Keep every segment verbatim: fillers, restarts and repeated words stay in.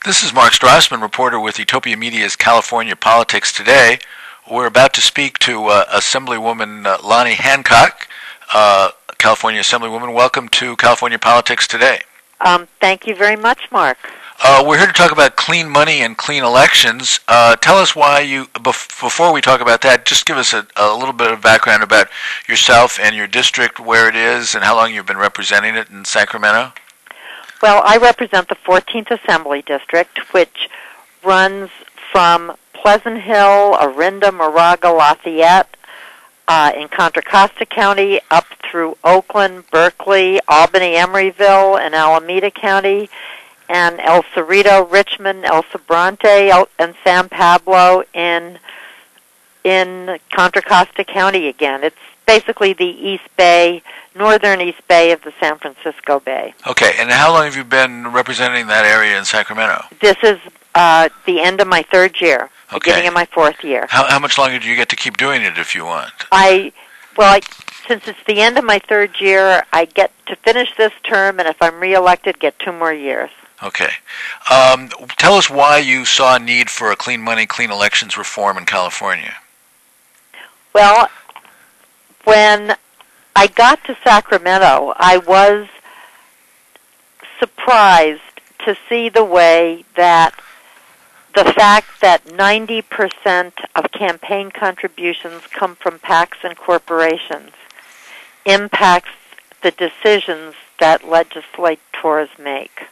This is Mark Strassman, reporter with Utopia Media's California Politics Today. We're about to speak to uh, Assemblywoman uh, Lani Hancock, uh, California Assemblywoman. Welcome to California Politics Today. Um, thank you very much, Mark. Uh, we're here to talk about clean money and clean elections. Uh, tell us why you, bef- before we talk about that, just give us a, a little bit of background about yourself and your district, where it is, and how long you've been representing it in Sacramento. Well, I represent the fourteenth Assembly District, which runs from Pleasant Hill, Orinda, Moraga, Lafayette, uh, in Contra Costa County, up through Oakland, Berkeley, Albany, Emeryville, and Alameda County, and El Cerrito, Richmond, El Sobrante, El- and San Pablo in in Contra Costa County again. It's basically the East Bay, northern East Bay of the San Francisco Bay. Okay, and how long have you been representing that area in Sacramento? This is uh, the end of my third year, okay. Beginning of my fourth year. How, how much longer do you get to keep doing it if you want? I, well, I, since it's the end of my third year, I get to finish this term, and if I'm reelected, get two more years. Okay. Um, tell us why you saw a need for a clean money, clean elections reform in California. Well, when I got to Sacramento, I was surprised to see the way that the fact that ninety percent of campaign contributions come from PACs and corporations impacts the decisions that legislators make.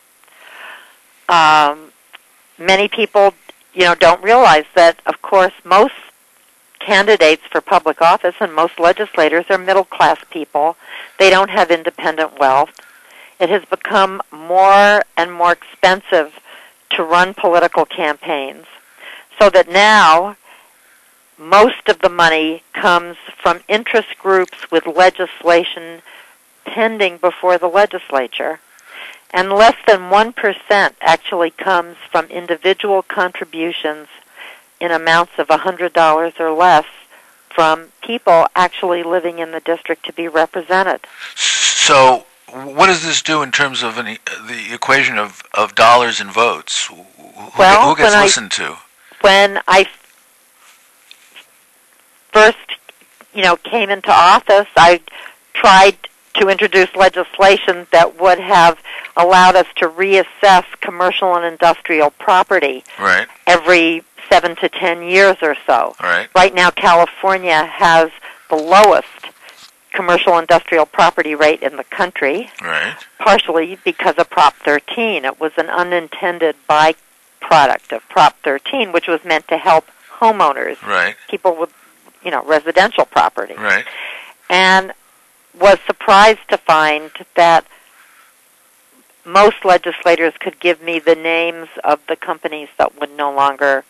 Um, many people, you know, don't realize that, of course, most candidates for public office and most legislators are middle-class people. They don't have independent wealth. It has become more and more expensive to run political campaigns, so that now most of the money comes from interest groups with legislation pending before the legislature, and less than one percent actually comes from individual contributions in amounts of one hundred dollars or less from people actually living in the district to be represented. So what does this do in terms of an, the equation of, of dollars and votes? Who, well, who gets when listened I, to? When I first, you know, came into office, I tried to introduce legislation that would have allowed us to reassess commercial and industrial property right. every seven to ten years or so. Right. Right now, California has the lowest commercial industrial property rate in the country, right. partially because of Prop thirteen. It was an unintended byproduct of Prop thirteen, which was meant to help homeowners, right. people with, you know, residential property. Right. And was surprised to find that most legislators could give me the names of the companies that would no longer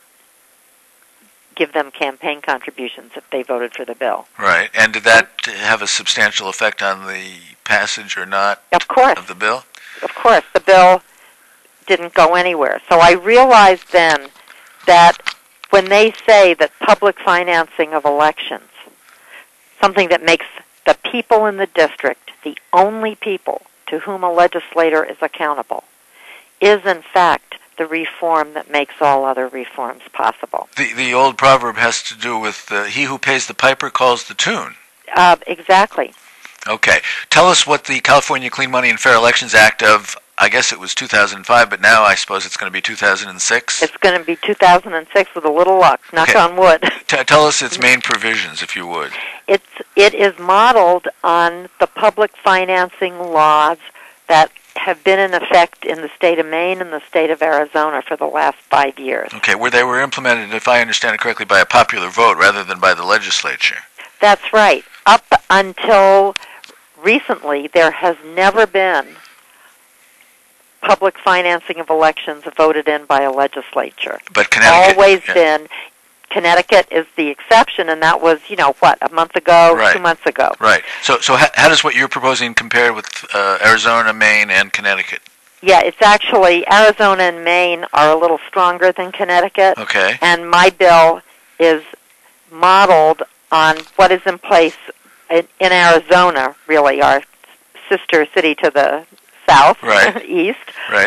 give them campaign contributions if they voted for the bill. Right. And did that have a substantial effect on the passage or not of course. of the bill? Of course. The bill didn't go anywhere. So I realized then that when they say that public financing of elections, something that makes the people in the district the only people to whom a legislator is accountable, is in fact the reform that makes all other reforms possible. The the old proverb has to do with uh, he who pays the piper calls the tune. Uh, exactly. Okay. Tell us what the California Clean Money and Fair Elections Act of, I guess it was two thousand five, but now I suppose it's going to be two thousand six? It's going to be two thousand six with a little luck, knock okay. on wood. T- tell us its main provisions, if you would. It's, it is modeled on the public financing laws that have been in effect in the state of Maine and the state of Arizona for the last five years. Okay, where they were implemented, if I understand it correctly, by a popular vote rather than by the legislature. That's right. Up until recently, there has never been public financing of elections voted in by a legislature. But Connecticut... Always yeah. been. Connecticut is the exception, and that was, you know, what, a month ago, right. two months ago. Right. So so how, how does what you're proposing compare with uh, Arizona, Maine, and Connecticut? Yeah, it's actually, Arizona and Maine are a little stronger than Connecticut. Okay. And my bill is modeled on what is in place in, in Arizona, really, our sister city to the south, right. east, right.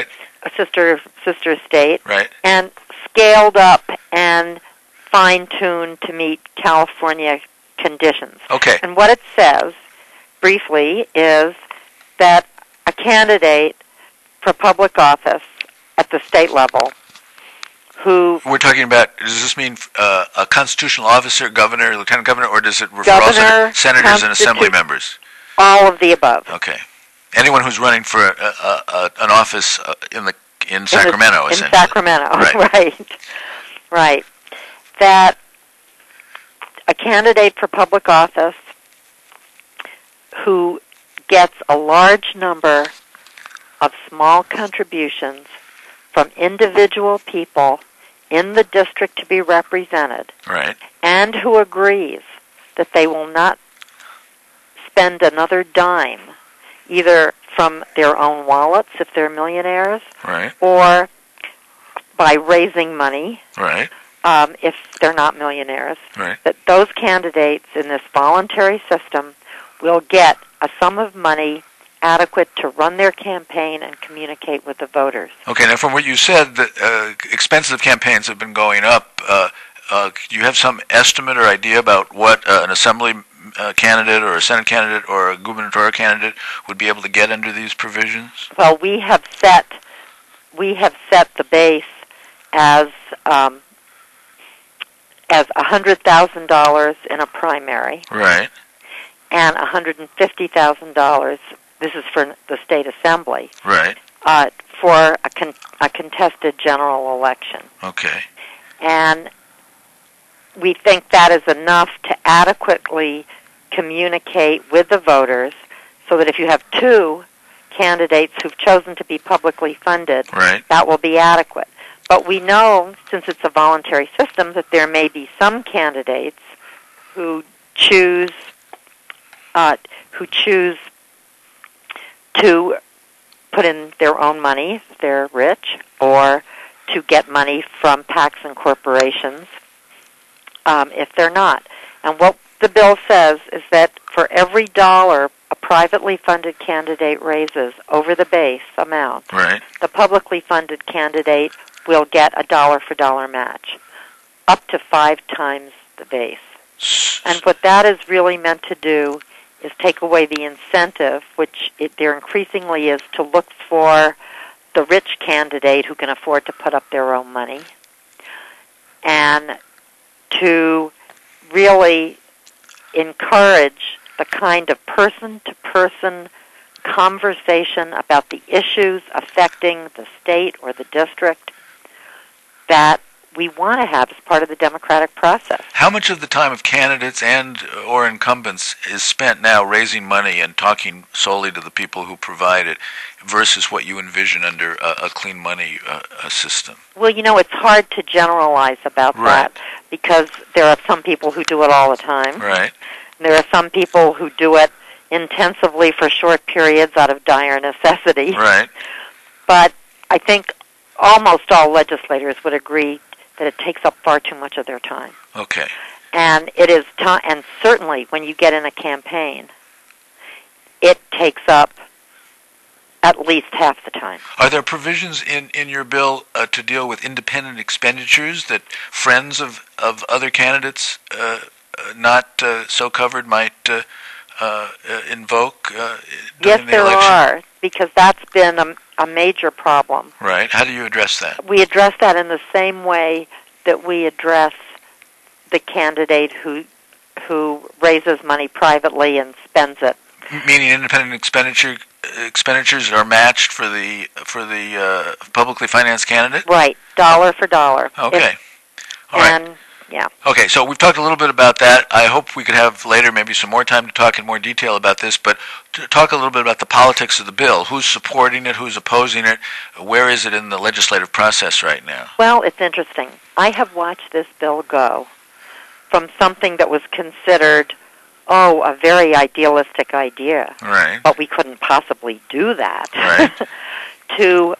sister sister state, Right. and scaled up and fine-tuned to meet California conditions. Okay. And what it says, briefly, is that a candidate for public office at the state level who... We're talking about, does this mean uh, a constitutional officer, governor, lieutenant governor, or does it refer Governor, also to senators and assembly constitu- members? All of the above. Okay. Anyone who's running for a, a, a, an office uh, in the in Sacramento, in, the, in essentially. Sacramento, Right. right. Right. That a candidate for public office who gets a large number of small contributions from individual people in the district to be represented, Right. and who agrees that they will not spend another dime, either from their own wallets if they're millionaires, Right. or by raising money Right. um, if they're not millionaires, Right. that those candidates in this voluntary system will get a sum of money adequate to run their campaign and communicate with the voters. Okay. Now, from what you said, the uh, expenses of campaigns have been going up. Uh, uh, do you have some estimate or idea about what uh, an assembly uh, candidate or a Senate candidate or a gubernatorial candidate would be able to get under these provisions? Well, we have set we have set the base as um, as a hundred thousand dollars in a primary, Right. and a hundred and fifty thousand dollars. This is for the state assembly, Right. uh, for a, con- a contested general election. Okay. And we think that is enough to adequately communicate with the voters so that if you have two candidates who've chosen to be publicly funded, Right. that will be adequate. But we know, since it's a voluntary system, that there may be some candidates who choose uh, who choose to put in their own money if they're rich, or to get money from PACs and corporations um, if they're not. And what the bill says is that for every dollar a privately funded candidate raises over the base amount, Right. the publicly funded candidate will get a dollar-for-dollar match, up to five times the base. And what that is really meant to do is take away the incentive, which it, there increasingly is, to look for the rich candidate who can afford to put up their own money, and to really encourage the kind of person-to-person conversation about the issues affecting the state or the district that we want to have as part of the democratic process. How much of the time of candidates and or incumbents is spent now raising money and talking solely to the people who provide it versus what you envision under a, a clean money uh, a system? Well, you know, it's hard to generalize about Right. that because there are some people who do it all the time. Right. There are some people who do it intensively for short periods out of dire necessity. Right. But I think almost all legislators would agree that it takes up far too much of their time. Okay. And it is time, and certainly when you get in a campaign, it takes up at least half the time. Are there provisions in, in your bill uh, to deal with independent expenditures that friends of, of other candidates uh, uh, not uh, so covered might uh, uh, uh, invoke uh, during Yes, the there election? are, because that's been a, a major problem. Right. How do you address that? We address that in the same way that we address the candidate who who raises money privately and spends it. Meaning independent expenditure expenditures are matched for the for the uh, publicly financed candidate? Right, dollar for dollar. Okay. If, All right. and, yeah. Okay, so we've talked a little bit about that. I hope we could have later maybe some more time to talk in more detail about this, but to talk a little bit about the politics of the bill. Who's supporting it? Who's opposing it? Where is it in the legislative process right now? Well, it's interesting. I have watched this bill go from something that was considered, oh, a very idealistic idea, Right. but we couldn't possibly do that, Right. to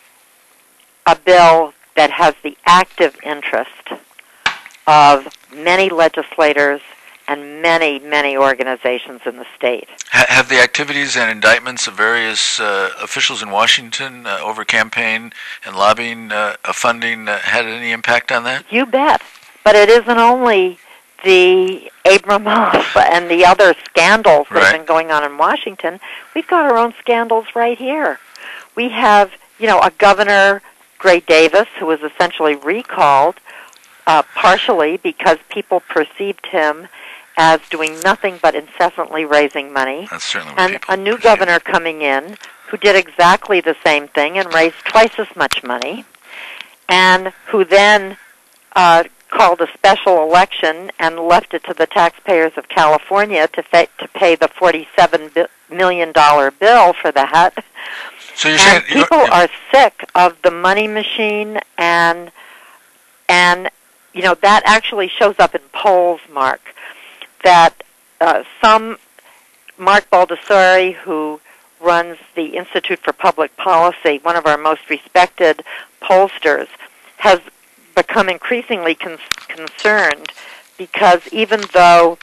a bill that has the active interest of many legislators and many, many organizations in the state. Ha- have the activities and indictments of various uh, officials in Washington uh, over campaign and lobbying uh, uh, funding uh, had any impact on that? You bet. But it isn't only the Abramoff and the other scandals that right. have been going on in Washington. We've got our own scandals right here. We have, you know, a governor, Gray Davis, who was essentially recalled uh, partially because people perceived him as doing nothing but incessantly raising money. That's certainly what and people a new perceive. governor coming in who did exactly the same thing and raised twice as much money, and who then uh, called a special election and left it to the taxpayers of California to, fa- to pay the forty-seven million dollars bill for that. So you're and saying people you're, are sick of the money machine, and and you know that actually shows up in polls, Mark. That uh, some Mark Baldessari, who runs the Institute for Public Policy, one of our most respected pollsters, has become increasingly con- concerned because even though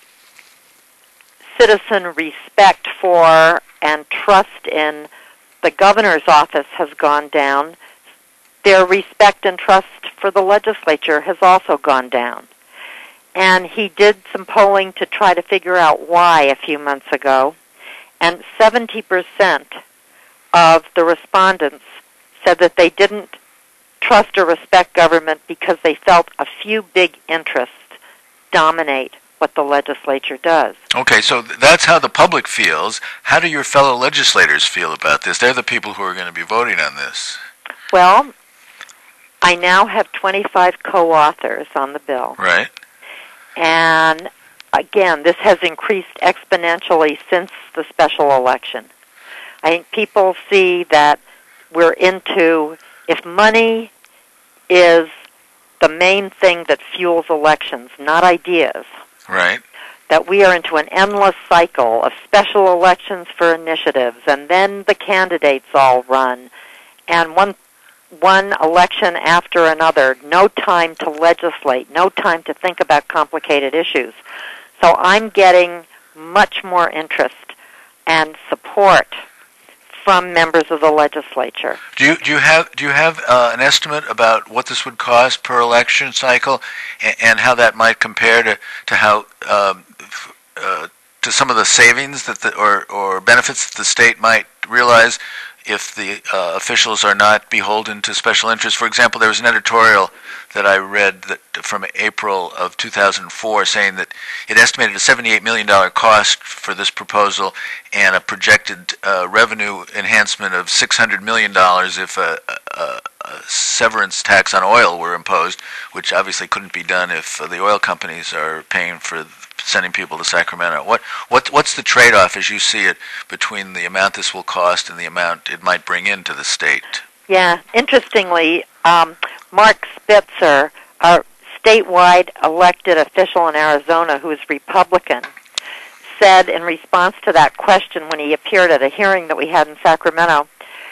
citizen respect for and trust in the governor's office has gone down, their respect and trust for the legislature has also gone down. And he did some polling to try to figure out why a few months ago, and seventy percent of the respondents said that they didn't trust or respect government because they felt a few big interests dominate what the legislature does. Okay, so th- that's how the public feels. How do your fellow legislators feel about this? They're the people who are going to be voting on this. Well, I now have twenty-five co-authors on the bill. Right. And again, this has increased exponentially since the special election. I think people see that we're into, if money is the main thing that fuels elections, not ideas, right, that we are into an endless cycle of special elections for initiatives, and then the candidates all run, and one one election after another, no time to legislate, no time to think about complicated issues. So I'm getting much more interest and support from members of the legislature. Do you do you have do you have uh, an estimate about what this would cost per election cycle, and, and how that might compare to to how um, uh, to some of the savings that the, or or benefits that the state might realize if the uh, officials are not beholden to special interests? For example, there was an editorial that I read that from April of two thousand four saying that it estimated a seventy-eight million dollars cost for this proposal and a projected uh, revenue enhancement of six hundred million dollars if a, a, a severance tax on oil were imposed, which obviously couldn't be done if uh, the oil companies are paying for sending people to Sacramento. What, what what's the trade-off as you see it between the amount this will cost and the amount it might bring into the state? Yeah, interestingly, um, Mark Spitzer, a statewide elected official in Arizona who is Republican, said in response to that question when he appeared at a hearing that we had in Sacramento,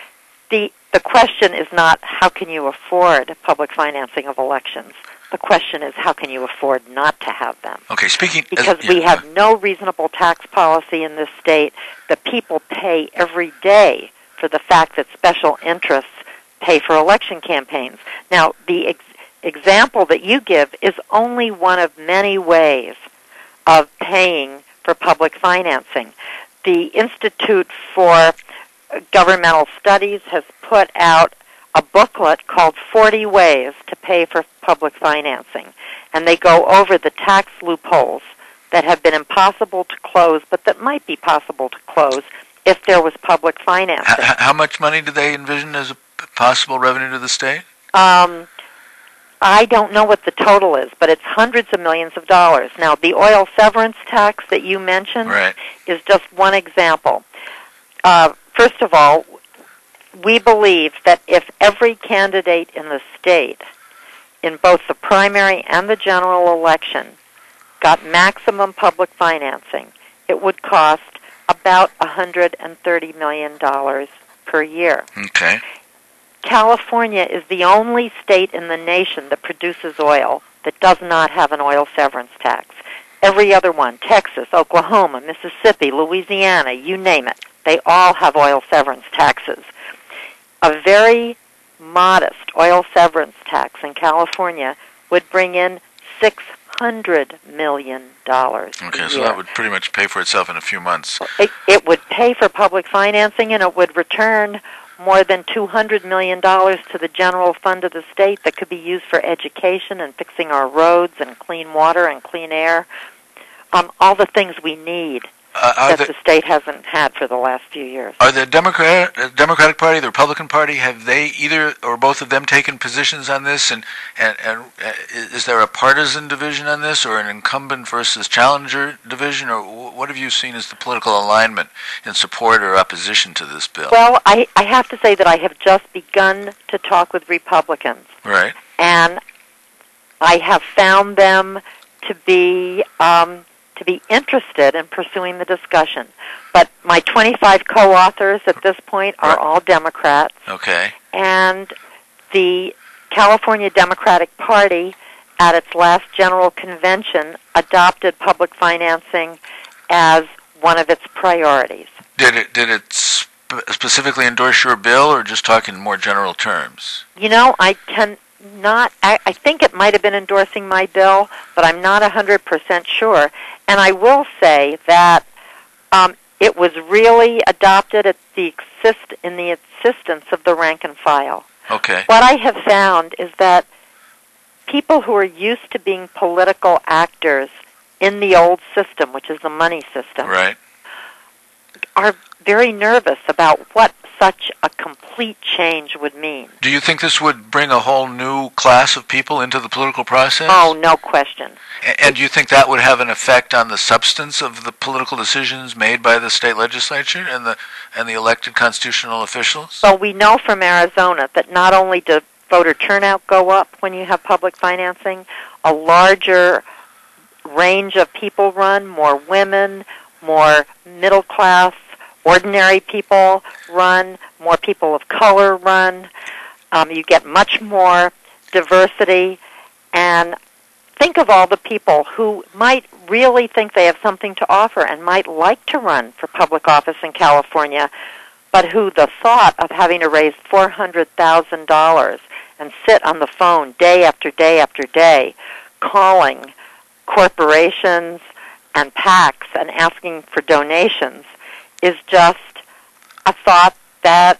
the the question is not how can you afford public financing of elections. The question is how can you afford not to have them. Okay, speaking... Because as, yeah, we have no reasonable tax policy in this state. The people pay every day for the fact that special interests pay for election campaigns. Now, the ex- example that you give is only one of many ways of paying for public financing. The Institute for Governmental Studies has put out a booklet called forty ways to Pay for Public Financing, and they go over the tax loopholes that have been impossible to close, but that might be possible to close if there was public financing. H- how much money do they envision as a possible revenue to the state? Um, I don't know what the total is, but it's hundreds of millions of dollars. Now, the oil severance tax that you mentioned right. is just one example. Uh, first of all, we believe that if every candidate in the state, in both the primary and the general election, got maximum public financing, it would cost about one hundred thirty million dollars per year. Okay. California is the only state in the nation that produces oil that does not have an oil severance tax. every other one, Texas, Oklahoma, Mississippi, Louisiana, you name it, they all have oil severance taxes. A very modest oil severance tax in California would bring in six hundred million dollars a Okay, year. so that would pretty much pay for itself in a few months. It, it would pay for public financing, and it would return more than two hundred million dollars to the general fund of the state that could be used for education and fixing our roads and clean water and clean air, um, all the things we need Uh, that the, the state hasn't had for the last few years. Are the Democrat, uh, Democratic Party, the Republican Party, have they either or both of them taken positions on this? And, and, and uh, is there a partisan division on this, or an incumbent versus challenger division, or what have you seen as the political alignment in support or opposition to this bill? Well, I, I have to say that I have just begun to talk with Republicans. Right. And I have found them to be... Um, to be interested in pursuing the discussion. But my twenty-five co-authors at this point are Right. all Democrats. Okay. And the California Democratic Party, at its last general convention, adopted public financing as one of its priorities. Did it did it sp- specifically endorse your bill, or just talk in more general terms? You know, I can not, I, I think it might have been endorsing my bill, but I'm not one hundred percent sure. And I will say that um, it was really adopted at the exist, in the insistence of the rank and file. Okay. What I have found is that people who are used to being political actors in the old system, which is the money system, Right. are very nervous about what such a complete change would mean. Do you think this would bring a whole new class of people into the political process? Oh, no question. A- And do you think that would have an effect on the substance of the political decisions made by the state legislature and the and the elected constitutional officials? So we know from Arizona that not only does voter turnout go up when you have public financing, a larger range of people run, more women, more middle class, ordinary people run, more people of color run. Um, you get much more diversity. And think of all the people who might really think they have something to offer and might like to run for public office in California, but who the thought of having to raise four hundred thousand dollars and sit on the phone day after day after day calling corporations and PACs and asking for donations is just a thought that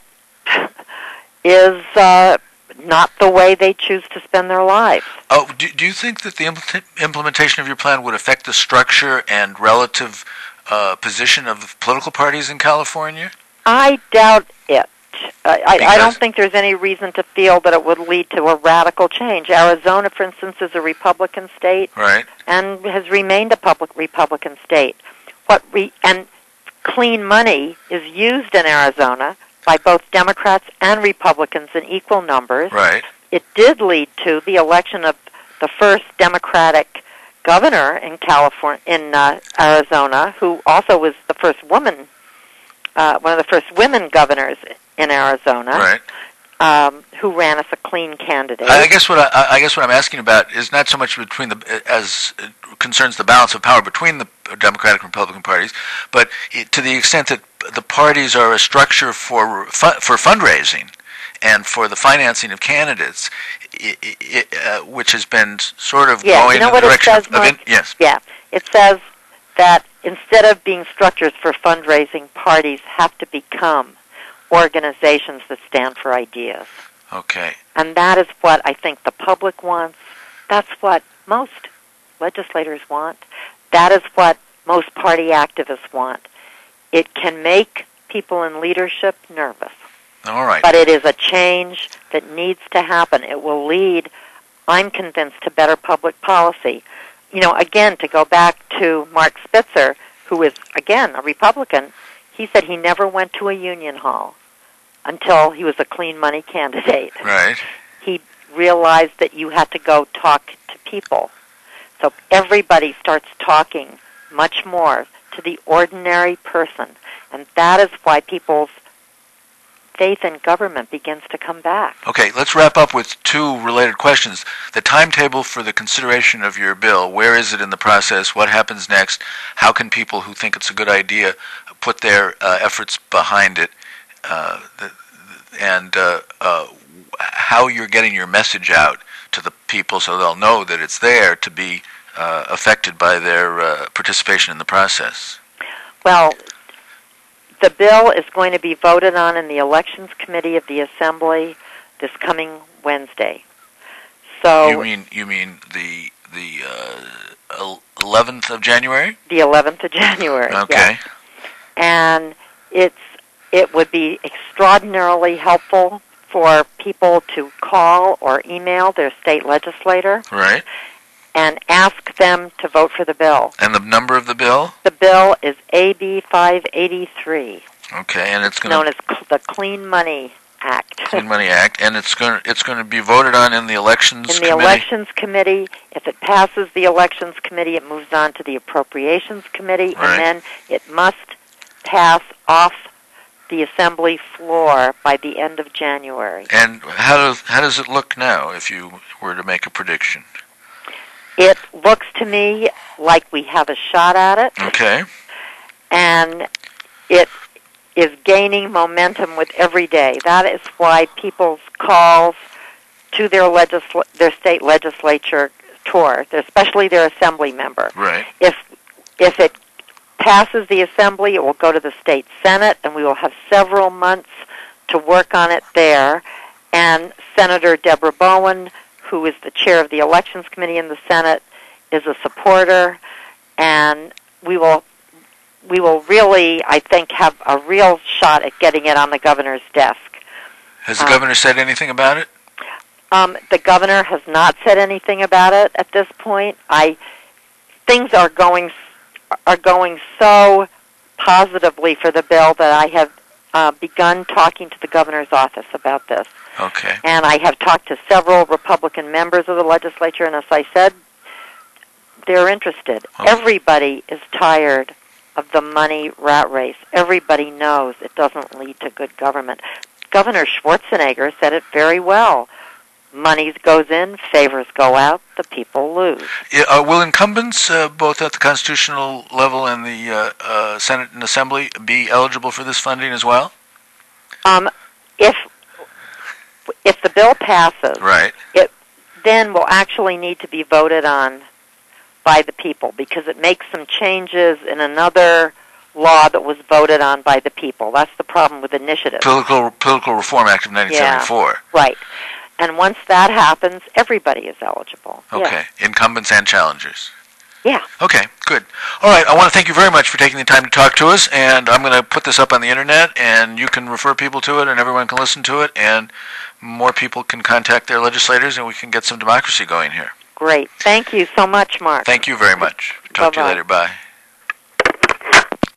is uh, not the way they choose to spend their lives. Oh, do, do you think that the implement, implementation of your plan would affect the structure and relative uh, position of the political parties in California? I doubt it. I, I, I Because- don't think there's any reason to feel that it would lead to a radical change. Arizona, for instance, is a Republican state Right. and has remained a public Republican state. What re, and clean money is used in Arizona by both Democrats and Republicans in equal numbers. Right. It did lead to the election of the first Democratic governor in California, in uh, Arizona, who also was the first woman, uh, one of the first women governors in Arizona, Right. um, who ran as a clean candidate. I I guess what I, I guess what I'm asking about is not so much between the as it concerns the balance of power between the Democratic and Republican parties, but it, to the extent that the parties are a structure for fu- for fundraising and for the financing of candidates, i i uh, which has been sort of Yeah, going you know in what the it direction says, of, of in, Mark? yes. Yeah, it says that instead of being structures for fundraising, parties have to become organizations that stand for ideas. Okay. And that is what I think the public wants. That's what most legislators want. That is what most party activists want. It can make people in leadership nervous. All right. But it is a change that needs to happen. It will lead, I'm convinced, to better public policy. You know, again, to go back to Mark Spitzer, who is, again, a Republican, he said he never went to a union hall until he was a clean money candidate. Right. He realized that you had to go talk to people. So everybody starts talking much more to the ordinary person. And that is why people's faith in government begins to come back. Okay, let's wrap up with two related questions. The timetable for the consideration of your bill, where is it in the process? What happens next? How can people who think it's a good idea put their uh, efforts behind it? Uh, the, and uh, uh, how you're getting your message out to the people so they'll know that it's there to be uh, affected by their uh, participation in the process? Well, the bill is going to be voted on in the Elections Committee of the Assembly this coming Wednesday. So you mean you mean the the uh, eleventh of January? The eleventh of January. Okay. Yes. And it's it would be extraordinarily helpful for people to call or email their state legislator. Right. And ask them to vote for the bill. And the number of the bill? The bill is A B five eighty-three. Okay, and it's going known as cl- the Clean Money Act. Clean Money Act, and it's going to, it's going to be voted on in the Elections in Committee? In the Elections Committee. If it passes the Elections Committee, it moves on to the Appropriations Committee, right. and then it must pass off the Assembly floor by the end of January. And how does how does it look now, if you were to make a prediction? It looks to me like we have a shot at it. Okay. And it is gaining momentum with every day. That is why people's calls to their legisl- their state legislature tour, especially their assembly member. Right. If if it passes the assembly, it will go to the state senate, and we will have several months to work on it there. And Senator Deborah Bowen, who is the chair of the Elections Committee in the Senate, is a supporter, and we will we will really, I think, have a real shot at getting it on the governor's desk. Has the um, governor said anything about it? Um, the governor has not said anything about it at this point. I things are going are going so positively for the bill that I have uh, begun talking to the governor's office about this. Okay. And I have talked to several Republican members of the legislature, and as I said, they're interested. Oh. Everybody is tired of the money rat race. Everybody knows it doesn't lead to good government. Governor Schwarzenegger said it very well. Money goes in, favors go out, the people lose. Yeah, uh, will incumbents, uh, both at the constitutional level and the uh, uh, Senate and Assembly, be eligible for this funding as well? Um, if if the bill passes, right, it then will actually need to be voted on by the people, because it makes some changes in another law that was voted on by the people. That's the problem with initiatives. Political Political Reform Act of nineteen seventy-four. Yeah, right. And once that happens, everybody is eligible. Okay, yeah. Incumbents and challengers. Yeah. Okay, good. All right, I want to thank you very much for taking the time to talk to us, and I'm going to put this up on the Internet, and you can refer people to it, and everyone can listen to it, and more people can contact their legislators, and we can get some democracy going here. Great. Thank you so much, Mark. Thank you very much. Talk Bye-bye. to you later. Bye.